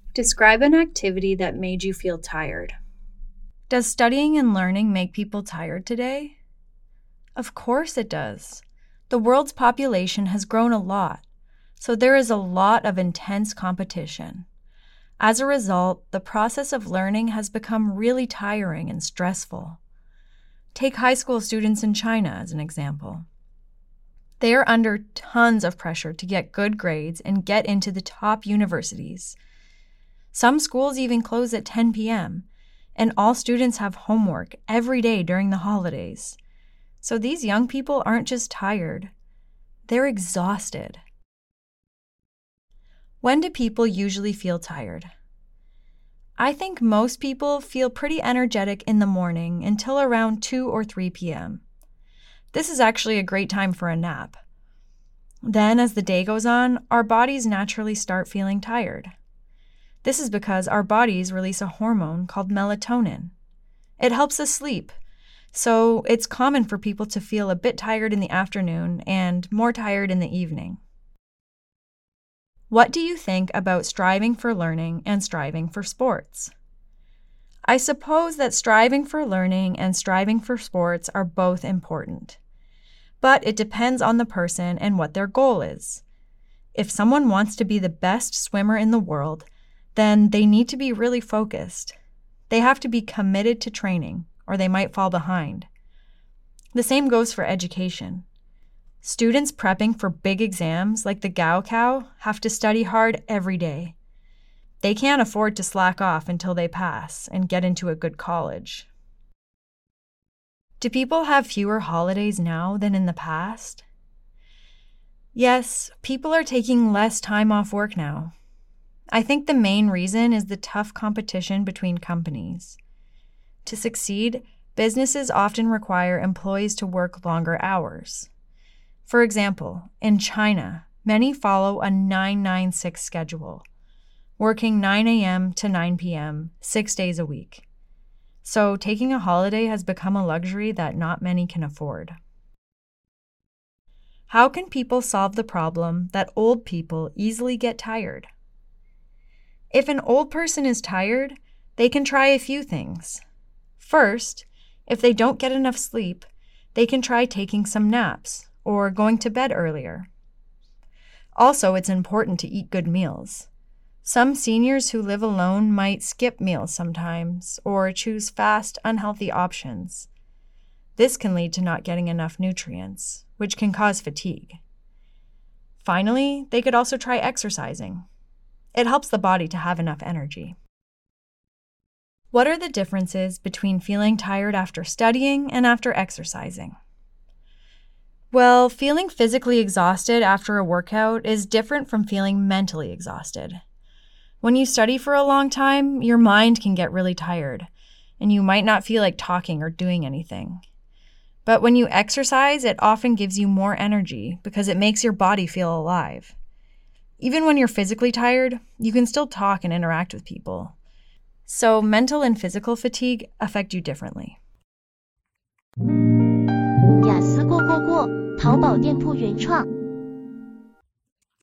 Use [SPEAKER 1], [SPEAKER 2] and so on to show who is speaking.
[SPEAKER 1] Describe an activity that made you feel tired.
[SPEAKER 2] Does studying and learning make people tired today? Of course it does. The world's population has grown a lot, so there is a lot of intense competition. As a result, the process of learning has become really tiring and stressful. Take high school students in China as an example. They are under tons of pressure to get good grades and get into the top universities. Some schools even close at 10 p.m., and all students have homework every day during the holidays. So these young people aren't just tired, they're exhausted. When do people usually feel tired? I think most people feel pretty energetic in the morning until around 2 or 3 p.m. This is actually a great time for a nap. Then, as the day goes on, our bodies naturally start feeling tired. This is because our bodies release a hormone called melatonin. It helps us sleep, so it's common for people to feel a bit tired in the afternoon and more tired in the evening. What do you think about striving for learning and striving for sports? I suppose that striving for learning and striving for sports are both important. But it depends on the person and what their goal is. If someone wants to be the best swimmer in the world, then they need to be really focused. They have to be committed to training, or they might fall behind. The same goes for education. Students prepping for big exams like the Gaokao have to study hard every day. They can't afford to slack off until they pass and get into a good college. Do people have fewer holidays now than in the past? Yes, people are taking less time off work now. I think the main reason is the tough competition between companies. To succeed, businesses often require employees to work longer hours. For example, in China, many follow a 9-9-6 schedule, working 9 a.m. to 9 p.m. 6 days a week. So taking a holiday has become a luxury that not many can afford. How can people solve the problem that old people easily get tired? If an old person is tired, they can try a few things. First, if they don't get enough sleep, they can try taking some naps or going to bed earlier. Also, it's important to eat good meals. Some seniors who live alone might skip meals sometimes or choose fast, unhealthy options. This can lead to not getting enough nutrients, which can cause fatigue. Finally, they could also try exercising. It helps the body to have enough energy. What are the differences between feeling tired after studying and after exercising? Well, feeling physically exhausted after a workout is different from feeling mentally exhausted. When you study for a long time, your mind can get really tired, and you might not feel like talking or doing anything. But when you exercise, it often gives you more energy because it makes your body feel alive. Even when you're physically tired, you can still talk and interact with people. So mental and physical fatigue affect you differently.
[SPEAKER 3] 雅思过，淘宝店铺原创